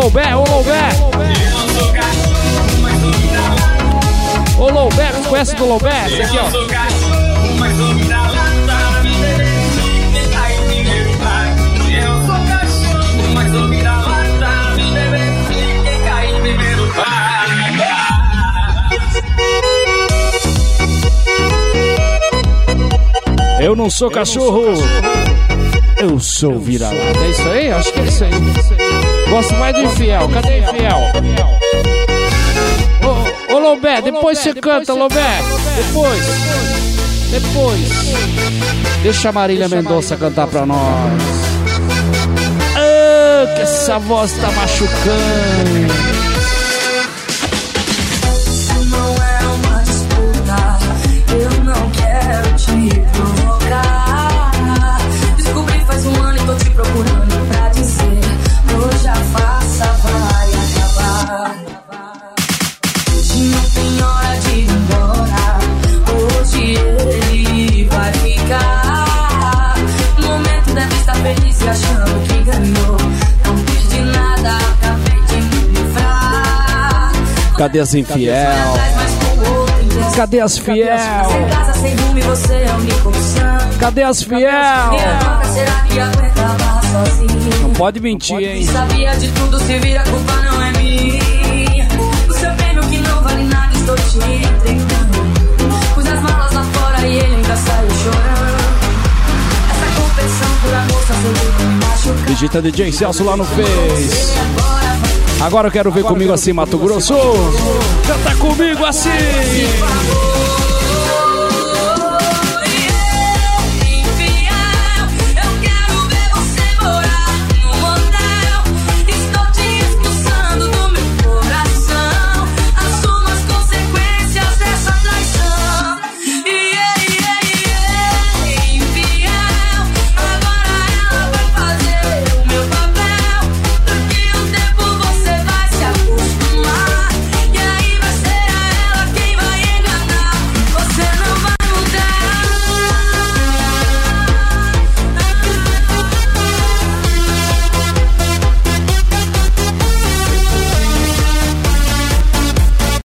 Loubé, ô Loubé. Ô Loubé, não conhece do Loubé? Esse aqui, ó. Eu não sou cachorro, eu sou vira-lata. É isso aí? Acho que é isso aí. Gosto mais do Infiel. Cadê Infiel? Ô Loubé, depois você canta, Loubé. Depois. Deixa a Marília Mendonça cantar pra nós. Ah, que essa voz tá machucando. Procurando pra dizer, hoje a farsa vai acabar. Hoje não tem hora de ir embora, hoje ele vai ficar. No momento deve estar feliz e achando que ganhou. Não perdi nada, acabei de me livrar. Cadê as infiel? Cadê as fiel? Sem casa, sem rumo e você é a única opção. Cadê as fiel? Será que aguentava sozinho? Não pode mentir, hein? Sabia de tudo, se vira, a culpa não é minha. O seu prêmio que não vale nada, estou te entregando. Pus as malas lá fora e ele ainda saiu chorando. Essa competição por amor só serviu pra me machucar. Digita DJ Celso lá no Face. Agora eu quero ver comigo assim, Mato Grosso. Canta comigo assim.